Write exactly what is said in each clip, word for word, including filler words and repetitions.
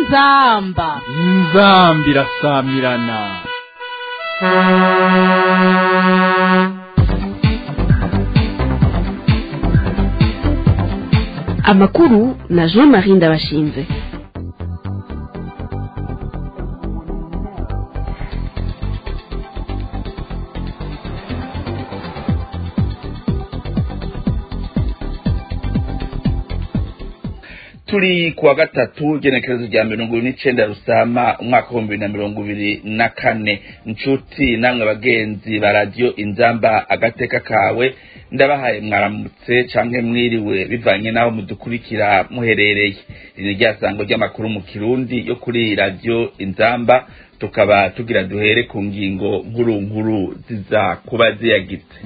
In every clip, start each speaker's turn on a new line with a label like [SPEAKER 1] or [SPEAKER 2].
[SPEAKER 1] inzamba
[SPEAKER 2] inzambi irasamirana.
[SPEAKER 3] Amakuru na Jean-Marie Ndabashinze.
[SPEAKER 4] Turi kuwa gatatu genekerezo rya mirongo ine n'icenda Rusama umwaka wa bibiri na mirongo ibiri na kane. Nshuti namwe bagenzi ba radio Inzamba agateka kawe, ndabahaye mwaramutse canke mwiriwe bivanye naho mudukurikira muherereye. Iri ryasango ry'amakuru mu Kirundi yo kuri radio Inzamba, tukaba tugira duhere ku ngingo nkuru nkuru ziza kuba ziyagitse.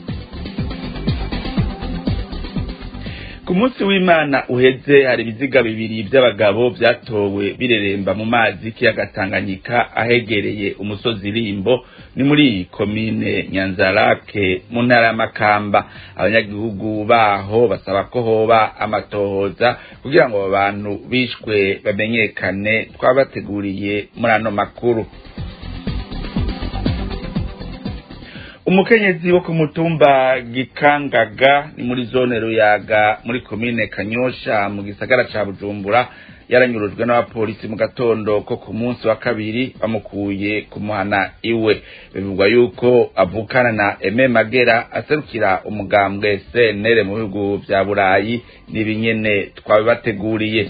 [SPEAKER 4] Ku munsi w'Imana uheze hari ibiziga bibiri by'abagabo byatowe bireremba mu mazi kiyaga Tanganyika ahegereye umusozi Rimbo, ni muri komine Nyanzarake mu ntara ya Makamba. Abanyagihugu baho basaba ko hoba amatohoza kugira ngo abantu bishwe bamenyekane, twabateguriye muri ano makuru. Umukenyezi wo ku mutumba Gikangaga ni muri zone Ruyaga muri komine Kanyosha mu gisagara ca Bujumbura yaranyurujwe n'abapolisi mu gatondo ko ku munsi wa kabiri bamukuye kumuhana iwe. Bivugwa yuko avukana na Aime Magera aserukira umugambwe S N L mu bihugu vya Burayi, nibinyene twabibateguriye.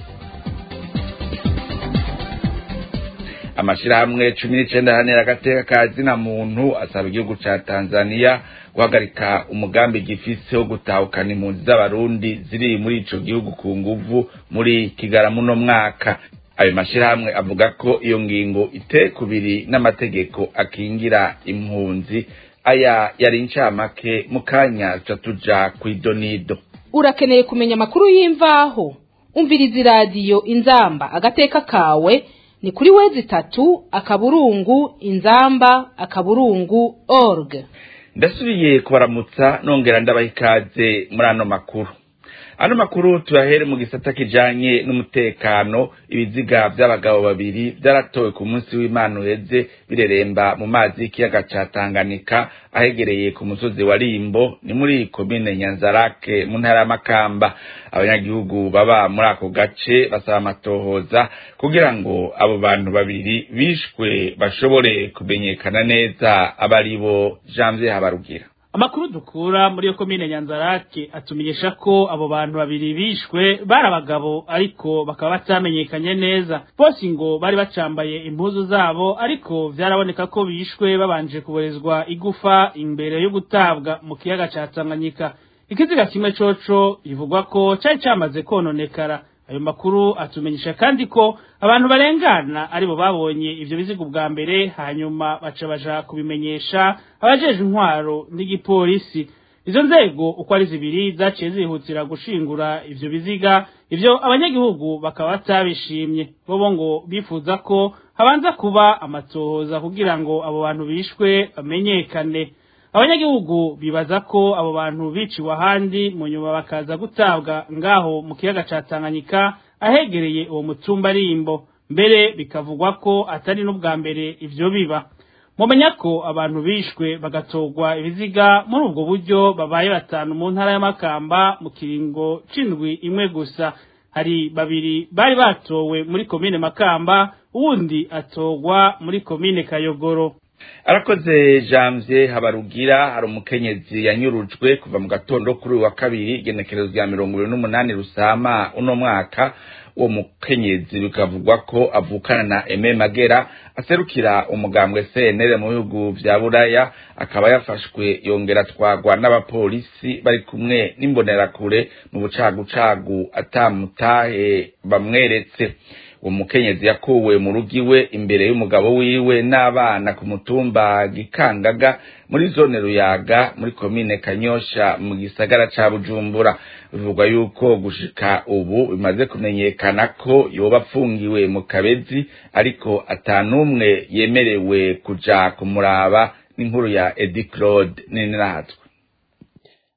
[SPEAKER 4] Amashirahamwe cumi n'icenda hanera agateka kazi na muntu asaba igihugu ca Tanzania guhagarika umugambi gifise wo gutahukana impunzi z'abarundi ziri muri ico gihugu ku nguvu muri Kigarama no mwaka. Ayo mashirahamwe avuga ko iyo ngingo iteye kubiri n'amategeko akingira impunzi. Aya yari incamake mu kanya tuja kw'idonido.
[SPEAKER 1] Urakeneye kumenya amakuru y'imvaho? Umviriza radio Inzamba agateka kawe ni kuri wezi tatu akaburungu inzamba akaburungu org.
[SPEAKER 4] Ndasubiye kubaramutsa nongera ndabaha ikaze muri ano makuru. Ano makuru tuyahere mu gisata kijanye n'umutekano. Ibiziga by'abagabo babiri byaratowe ku munsi w'Imana uheze bireremba mu mazi kiyaga ca Tanganyika ahegereye ku musozi wa Rimbo, ni muri komine Nyanzarake mu ntara ya Makamba. Abanyagihugu baba muri ako gace basaba amatohoza kugira ngo abo bantu babiri bishwe bashobore kumenyekana neza abaribo. Janvier Habarugira.
[SPEAKER 5] Amakuru dukura muri yo komine Nyanzarake atumenyesha ko abo bantu babiri bishwe bari abagabo ariko bakaba batamenyekanye neza. Bose ngo bari bacambaye impuzu zabo, ariko vyaraboneka ko bishwe babanje kuborezwa igufa imbere yo gutabwa mu kiyaga ca Tanganyika. Ikiziga kimwe coco bivugwa ko cari camaze kononekara. Ayo makuru atumenyesha kandi ko abantu barengana aribo babonye ivyo biziga bwa mbere, hanyuma baca baja kubimenyesha abajeje intwaro n'igipolisi. Izo nzego uko ari zibiri zaciye zihutira gushingura ivyo biziga, ivyo abanyagihugu bakaba batabishimye. Bobo ngo bifuza ko habanza kuba amatohoza kugira ngo abo bantu bishwe bamenyekane. Abanyagihugu bibaza ko abo bantu biciwe ahandi mu nyuma bakaza gutabwa ngaho mu kiyaga ca Tanganyika ahegereye uwo mutumba Rimbo. Mbere bikavugwa ko atari n'ubwa mbere ivyo biba. Mumenya ko abantu bishwe bagatogwa ibiziga muri ubwo buryo babaye batanu mu ntara ya Makamba mu kiringo c'indwi imwe gusa. Hari babiri bari batowe muri komine Makamba, uwundi atogwa muri komine Kayogoro.
[SPEAKER 4] Arakoze Janvier Habarugira. Hari umukenyezi yanyurujwe kuva mu gatondo kuri wa kabiri genekerezo rya mirongo ibiri n'umunani Rusama uno mwaka. Uwo mukenyezi bikavugwa ko avukana na Aime Magera aserukira umugambwe S N L mu bihugu vya Buraya, akaba yafashwe yongera twagwa n'abapolisi bari kumwe n'imbonerakure mu bucagucagu atamutahe bamweretse. Uwo mukenyezi yakuwe mu rugiwe imbere y'umugabo wiwe n'abana ku mutumba Gikangaga muri zone Ruyaga muri komine Kanyosha mu gisagara ca Bujumbura. Bivugwa yuko gushika ubu bimaze kumenyekana ko yoba afungiwe mu Kabezi, ariko atanumwe yemerewe kuja kumuraba. N'inkuru ya Edi Claude Ninirahatwe.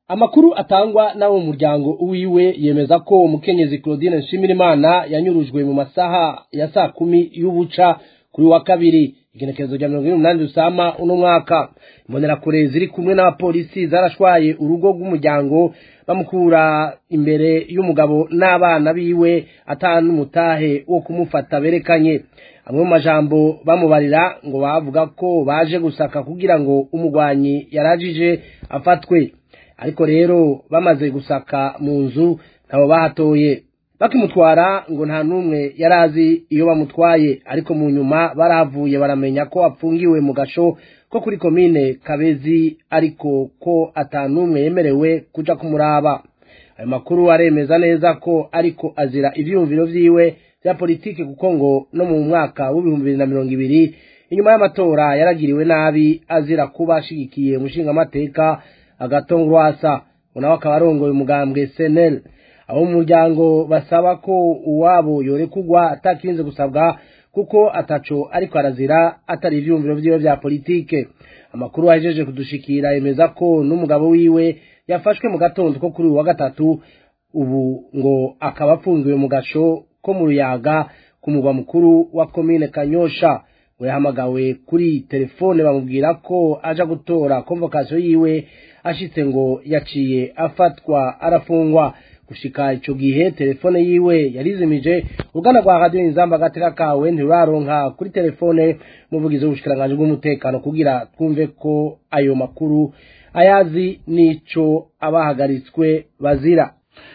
[SPEAKER 6] Amakuru atangwa n'abo mu muryango wiwe yemeza ko umukenyezi Claudine Nshimirimana yanyurujwe mu masaha ya saa kumi y'ubuca kuri wa kabiri igenekerezo rya mirongo ine n'umunani Rusama uno mwaka. Imbonerakure ziri kumwe n'abapolisi zarashwaye urugo rw'umuryango bamukura imbere y'umugabo n'abana biwe atanu mutahe wo kumufata berekanye. Amwe mu majambo bamubarira ngo bavuga ko baje gusaka kugira ngo umugwanyi yarajije afatwe, ariko rero bamaze gusaka mu nzu nabo bahatoye. Bakimutwara ngo nta numwe yarazi iyo bamutwaye, ariko mu nyuma baravuye baramenya ko apfungiwe mu gasho ko kuri komine Kabezi, ariko ko atanumwe yemerewe kuja kumuraba. Ayo makuru aremeza neza ko ariko azira ivyumviro vyiwe vya politike, kuko ngo no mu mwaka w'ibihumbi bibiri na mirongo ibiri inyuma y'amatora yaragiriwe nabi azira kuba ashigikiye umushinga amateka Agatongwasa, unawe akaba arongoye umugambwe S N L. Abo mu muryango basaba ko uwabo yorekugwa atakinze gusabwa kuko ataco ariko arazira atari ivyumviro vyiwe vya politike. Amakuru ahejeje kudushikira yemeza ko n'umugabo wiwe yafashwe mu gatondo ko kuri wa gatatu, ubu ngo akaba apfungiwe mu gasho ko mu Ruyaga ku mugwa mukuru wa komine Kanyosha. We hamagawe kuri telefone bamubwira ko aja gutora convocation yiwe, ashitse ngo yaciye afatwa arafungwa. Gushika ico gihe telefone yiwe yarizimije. Uruganda rwa Radio Inzamba Agateka kawe ntiraronka kuri telefone muvugizi w'ubushikiranganje bw'umutekano kugira twumve ko ayo makuru ayazi nico abahagaritswe bazira.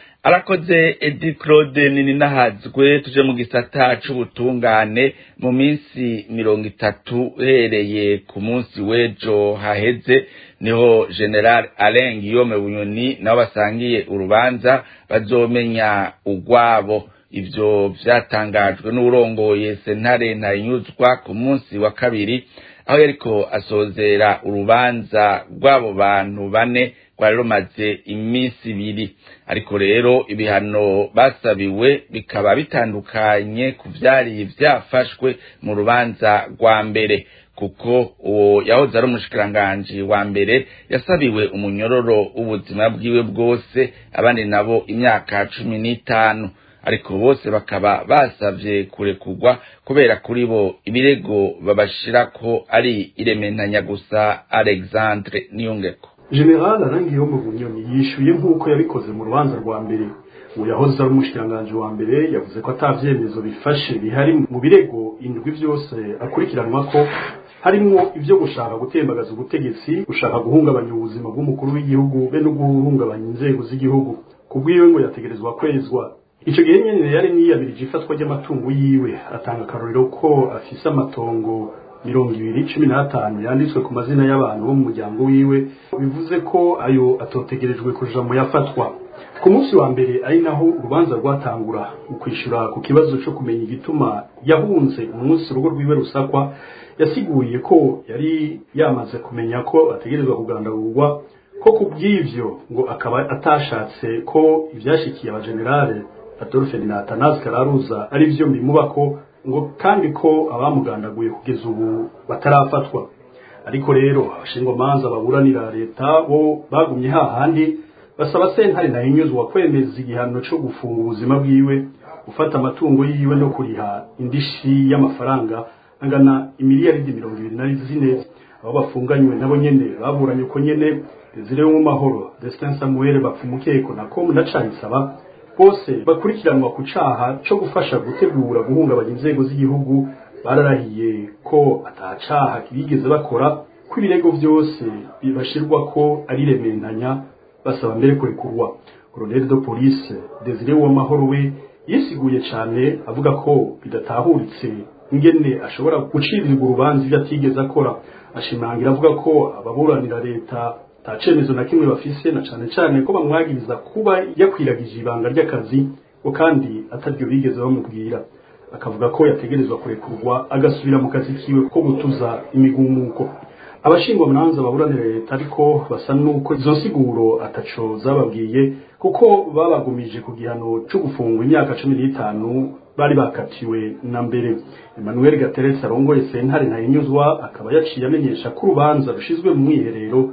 [SPEAKER 4] Arakoze Edi Claude nini nahazwe. Tuje mu gisata c'ubutungane. Mu minsi mirongo itatu hereye ku munsi wejo haheze niho General Alain Guillaume Bunyoni nabo basangiye urubanza bazomenya ugwabo. Ivyo vyatangajwe n'urongoye sentare Ntahinyuzwa ku munsi wa kabiri, aho yariko asozera urubanza rw'abo bantu bane rwari rumaze iminsi ibiri. Ariko rero ibihano basabiwe bikaba bitandukanye ku vyari vyafashwe mu rubanza rwa mbere, kuko uwo yahoze ari umushikiranganje wa mbere yasabiwe umunyororo w'ubuzima bwiwe bwose, abandi nabo imyaka cumi n'itanu. Ariko bose bakaba basavye kurekugwa kubera kuri bo ibirego babashirako ari irementanya gusa. Alexandre Niyongeko.
[SPEAKER 7] General Alain Guillaume Bunyoni yishuye nk'uko yabikoze mu rubanza rwa mbere. Uwo yahoze ari umushikiranganje wa mbere yavuze ko atavyemezo bifashe bihari mu birego indwi vyose akurikiranwa ko harimwo ivyo gushaka gutembagaza ubutegetsi, gushaka guhungabanya ubuzima bw'umukuru w'igihugu be no guhungabanya inzego z'igihugu. Kubwiwe ngo yategerezwa kwezwa. Ico gihe nyene yari niyabirije ifatwa ry'amatungo yiwe, atanga karorero ko afise amatongo mirongo ibiri cumi n'atanu yanditswe ku mazina y'abantu bo mu muryango wiwe, bivuze ko ayo atotegerejwe kuja mu yafatwa. Ku munsi wa mbere ari naho urubanza rwatangura ukwishura ku kibazo cyo kumenya igituma yahunze umunsi urugo rwiwe rusakwa. Yasiguye ko yari yamaze kumenya ko ategerezwa kugandagurwa, ko kubw'ivyo ngo akaba atashatse ko ivyashikiye abagenerale Adolphe Athanase Kararuza ari vyo bimubako, ngo kandi ko abamugandaguye kugeza ubu batarafatwa. Ariko rero abashingwamanza baburanira leta bo bagumye hahandi, basaba sentare Ntahinyuzwa kwemeza igihano cyo gufunga ubuzima bwiwe, gufata amatungo yiwe no kuriha indishi y'amafaranga angana imiliyaridi mirongo ibiri na zine. Abo bafunganywe nabo nyene baburanye uko nyene. Desire mu mahoro, Destin Samuel Bapfumukeko na Kom na Canisaba bose bakurikiranwa ku caha cyo gufasha gutegura guhungabanya inzego z'igihugu. Bararahiye ko atacaha kibigeze bakora, ko ibirego vyose bibashirwa ko ari rementanya, basaba mbere kurekurwa. Colonel de Police Desire mu mahoro we yisiguye cyane avuga ko bidatahuritse ingene ashobora gucirirwa urubanza ivyo atigeze akora. Ashimangira avuga ko ababuranira leta tacemezo na kimwe bafise, na cane cane ko bamwagiriza kuba yakwiragije ibanga ry'akazi ko kandi ataryo bigeze bamubwira. Akavuga ko yategerezwa kurekurwa agasubira mu kazi kiwe ko gutuza imigumuko. Abashingwa mwanza baburanira leta ariko basa nuko izo nsiguro ataco zababwiye, kuko babagumije ku gihano cyo gufungwa imyaka cumi n'itanu bari bakatiwe na mbere. Emmanuel Gateretse arongoye sentare Ntahinyuzwa akaba yaciye amenyesha ko urubanza rushizwe mu mwiherero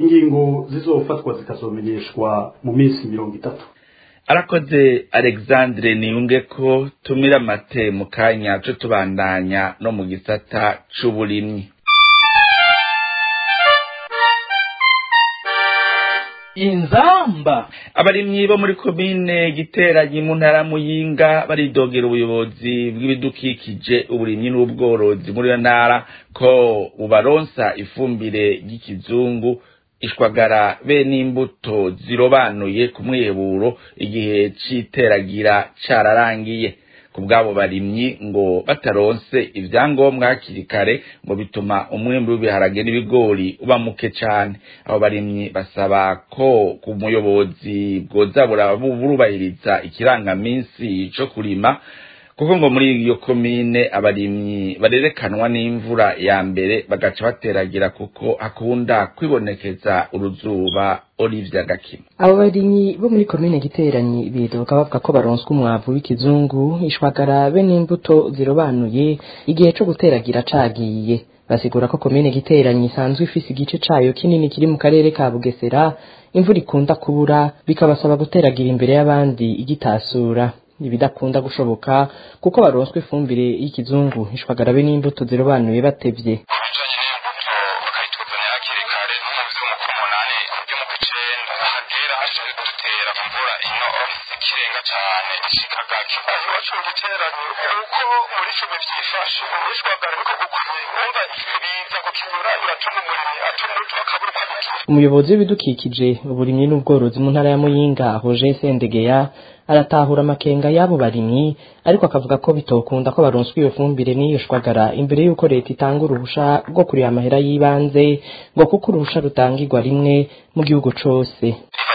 [SPEAKER 7] ingingo zizofatwa zikazomenyeshwa mu minsi mirongo itatu.
[SPEAKER 4] Arakoze Alexandre Niyunge ko tumira mate mu kanya cyo tubandanya no mu gisata c'uburimyi.
[SPEAKER 2] Inzamba
[SPEAKER 4] abarimyi bo muri komine Giteranyi mu ntara Muyinga baridogera ubuyobozi bw'ibidukikije uburimyi n'ubworozi muri ntara ko ubaronsa ifumbire y'ikizungu ishwagara be n'imbuto zirobanuye ku mweburo igihe c'iteragira cararangiye. Kubwabo barimyi ngo bataronse ivyangombwa hakiri kare ngo bituma umwimbu w'ibiharage n'ibigori uba muke cane. Abo barimyi basaba ko ku muyobozi bwoza burubahiriza ikirangaminsi co kurima, kuko ngo muri iyo komine abarimyi barerekanwa n'imvura ya mbere bagaca bateragira kuko akunda kwibonekeza uruzuba. Olivia Gakima.
[SPEAKER 8] Abo barimyi bo muri komine Giteranyi bidoga bavuga ko baronswa umwavu w'ikizungu ishwagara be n'imbuto zirobanuye igihe cyo guteragira cagiye. Basigura ko komine Giteranyi isanzwe ifise igice cayo kinini kiri mu karere ka Bugesera, imvura ikunda kubura bikabasaba guteragira imbere y'abandi igitasura. Ibidakunda gushoboka kuko baronswe ifumbire y'ikizungu ishwagara be n'imbuto zirobanuye batevye. Umuyobozi w'ibidukikije uburimyi n'ubworozi mu ntara ya Muyinga Roger Sendegeya aratahura amakenga y'abo barimyi, ariko akavuga ko bitokunda ko baronswa iyo fumbire n'iyo shwagara imbere y'uko leta itanga uruhusha rwo kuriha amahera y'ibanze, ngo kuko uruhusha rutangirwa rimwe mu gihugu cose.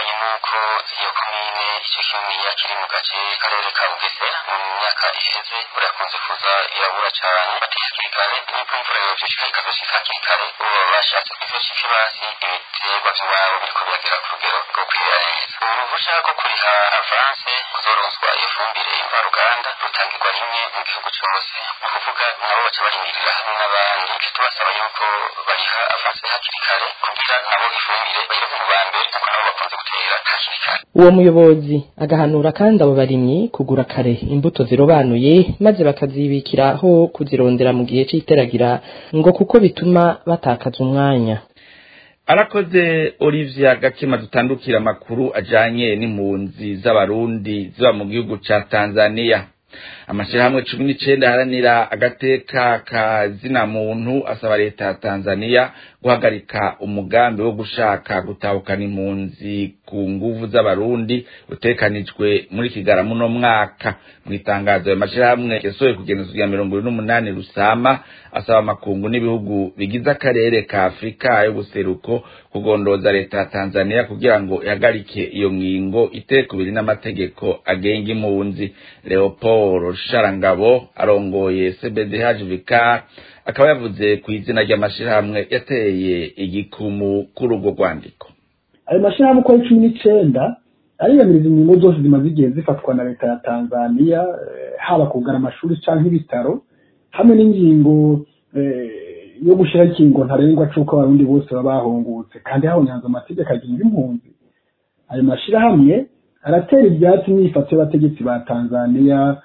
[SPEAKER 8] Uwo muyobozi agahanura kandi abo barimyi kugura kare imbuto zirobanuye maze bakazibikiraho kuzirondera mu gihe c'iteragira ngo kuko bituma batakaza umwanya.
[SPEAKER 4] Arakoze Olivia Gakima. Dutandukira makuru ajanye n'impunzi z'abarundi ziba mu gihugu ca Tanzania. Amashirahamwe cumi n'icenda haranira agateka ka zina muntu asaba leta ya Tanzania guhagarika umugambi wo gushaka gutahukana impunzi ku nguvu z'abarundi utekanijwe muri Kigarama no mwaka. Mu itangazo y'amashirahamwe yasohoye kugenzura ya mirongo ibiri n'umunani Rusama asaba makungu n'ibihugu bigize akarere ka Afrika yo guseruko kugondoza leta ya Tanzania kugira ngo ihagarike iyo ngingo itekubiri n'amategeko agenga impunzi. Leopold Sharangabo arongoye C B D H V K akaba yavuze ku izina ry'amashirahamwe yateye igikumu kuri urwo rwandiko.
[SPEAKER 9] Ayo mashirahamwe ko cumi n'icenda ariyamiriza ingingo zose zimaze igihe zifatwa na leta ya Tanzania, haba kugara amashuri canke ibitaro, hamwe n'ingingo yo gushira ikingo ntarengwa c'uko abarundi bose babahungutse kandi habonyanze amategeko agenga impunzi. Ayo mashirahamwe aratera ibyatsi n'ifatwa y'abategetsi ba Tanzania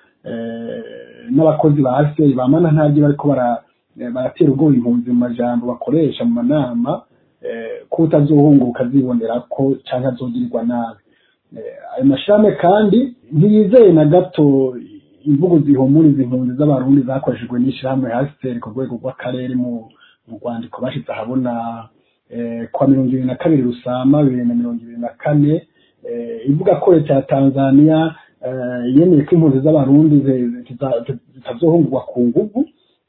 [SPEAKER 9] n'abakozi ba A S E bamana ntaje bariko bara baratera ubwo impunzi mu majambo bakoresha mu manama ko utazohunguka zibonera ko canke azogirirwa nabi. Ayo mashirahamwe kandi ntiyizeye na gato imvugo zihumuriza impunzi z'abarundi zakoreshejwe n'ishirahamwe A S E ku rwego rw'akarere mu rwandiko bashize ahabona kwa mirongo ibiri na kabiri Rusama bibiri na mirongo ibiri na kane, ivuga ko leta ya Tanzania yemeye ko impunzi z'abarundi zitazohungurwa ku nguvu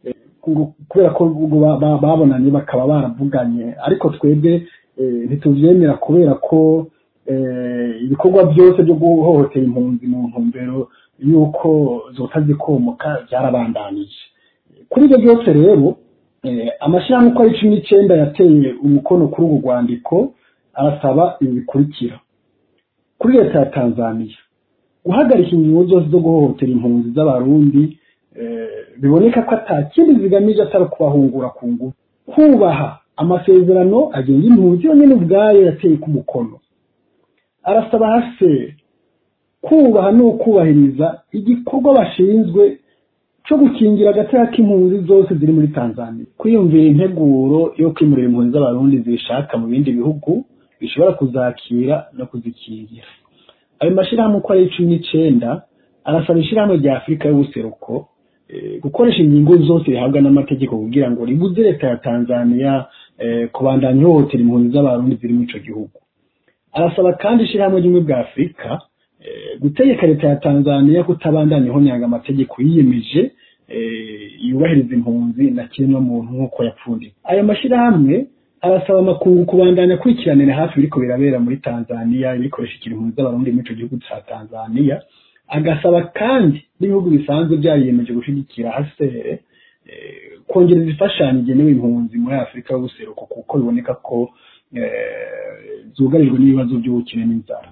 [SPEAKER 9] kubera ko babonanye bakaba baravuganye, ariko twebwe ntituvyemera kubera ko ibikorwa byose byo guhohotera impunzi mu ntumbero yuko zotazikomoka byarabandanije. Kuri ibyo byose rero amashirahamwe uko ari cumi n'icenda yateye umukono kuri urwo rwandiko arasaba ibi bikurikira: kuri leta ya Tanzania guhagarika ingingo zose zo guhohotera impunzi z'abarundi biboneka ko atakindi zigamije atari kubahungura ku nguvu, kubaha amasezerano agenga impunzi yonyine ubwayo yateye ku mukono. Arasaba hase kubaha no kubahiriza igikorwa bashinzwe cyo gukingira agateka k'impunzi zose ziri muri Tanzania, kwiyumvira integuro yo kwimurira impunzi z'abarundi zishaka mu bindi bihugu bishobora kuzakira no kuzikingira. Ayo mashirahamwe uko ari cumi n'icenda arasaba ishirahamwe rya Afurika y'ubuseruko e, gukoresha ingingo zose bihabwa n'amategeko kugira ngo ribuze leta ya Tanzania e, kubandanya ihohotera impunzi z'abarundi ziri muri ico gihugu. Arasaba kandi ishirahamwe ry'ubumwe bwa Afurika e, gutegeka leta ya Tanzania kutabandanya ihonyanga amategeko yiyemeje e, yubahiriza impunzi na kiremwa muntu nk'uko yapfundiye. Ayo mashirahamwe arasaba amakungu kubandanya kwikiranira hafi biriko birabera muri Tanzania ibikoresha impunzi z'abarundi muri ico gihugu ca Tanzania. Agasaba kandi n'ibihugu bisanzwe byariyemeje gushigikira hasere e, kongereza imfashanyo igenewe impunzi muri Afurika y'ubuseruko kuko biboneka ko e, zugarijwe n'ibibazo by'ubukene n'inzara.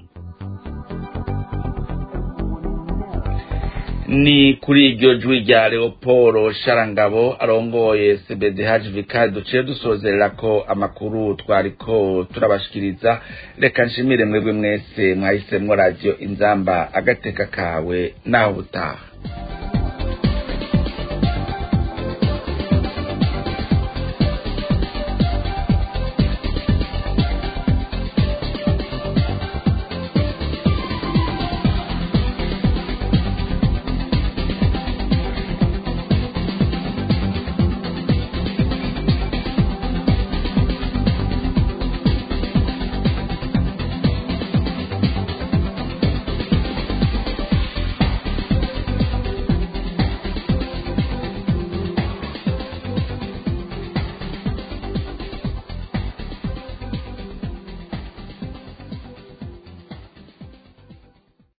[SPEAKER 4] Ni kuri iryo jwi rya Leoporo Sharangabo arongoye C B D H Vicar duciye dusozerera ko amakuru twariko turabashikiriza. Reka nshimire mwebwe mwese mwahisemwo radio Inzamba agateka kawe naho butaha.